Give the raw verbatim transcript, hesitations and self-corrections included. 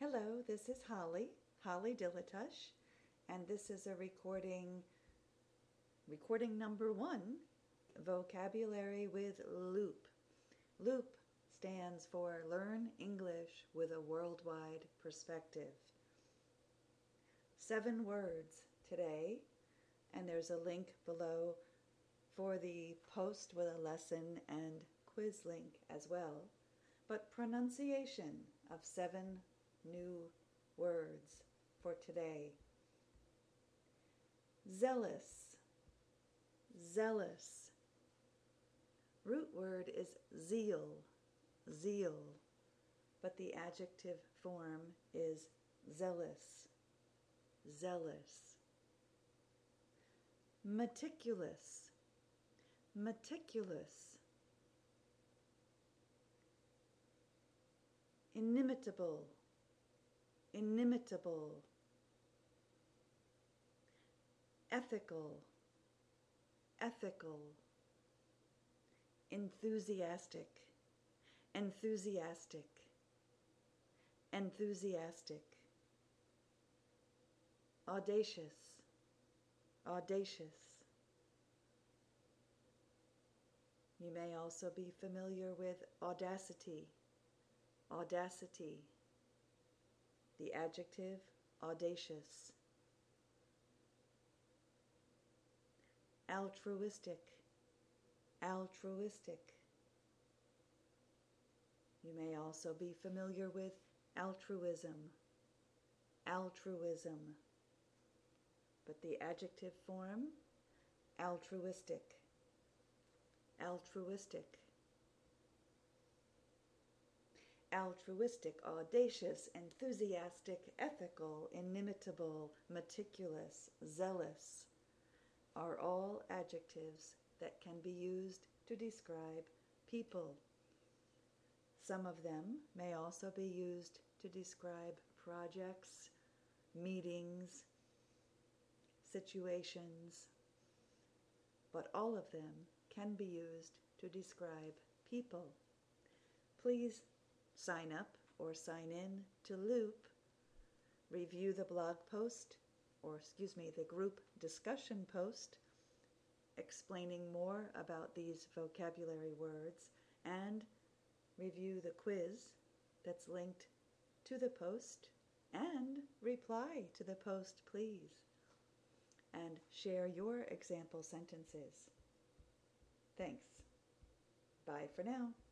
Hello, this is Holly, Holly Dilatush, and this is a recording, recording number one, Vocabulary with Loop. Loop stands for Learn English with a Worldwide Perspective. Seven words today, and there's a link below for the post with a lesson and quiz link as well. But pronunciation of seven new words for today. Zealous, zealous. Root word is zeal, zeal, but the adjective form is zealous, zealous. Meticulous, meticulous. Inimitable, inimitable. Ethical, ethical. Enthusiastic, enthusiastic, enthusiastic. Audacious, audacious. You may also be familiar with audacity, audacity. The adjective audacious. Altruistic, altruistic. You may also be familiar with altruism, altruism. But the adjective form, altruistic, altruistic. Altruistic, audacious, enthusiastic, ethical, inimitable, meticulous, zealous are all adjectives that can be used to describe people. Some of them may also be used to describe projects, meetings, situations, but all of them can be used to describe people. Please sign up or sign in to Loop, review the blog post, or excuse me, the group discussion post explaining more about these vocabulary words, and review the quiz that's linked to the post, and reply to the post, please, and share your example sentences. Thanks. Bye for now.